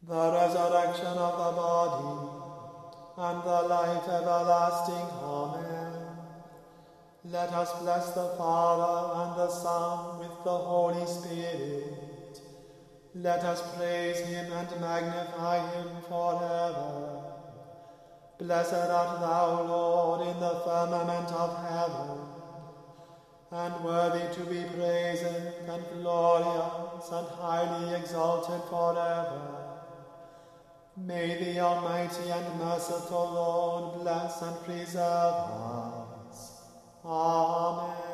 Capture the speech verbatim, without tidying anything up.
the resurrection of the body, and the life everlasting. Amen. Let us bless the Father and the Son with the Holy Spirit. Let us praise him and magnify him forever. Blessed art thou, Lord, in the firmament of heaven, and worthy to be praised and glorious and highly exalted forever. May the Almighty and merciful Lord bless and preserve us. Amen.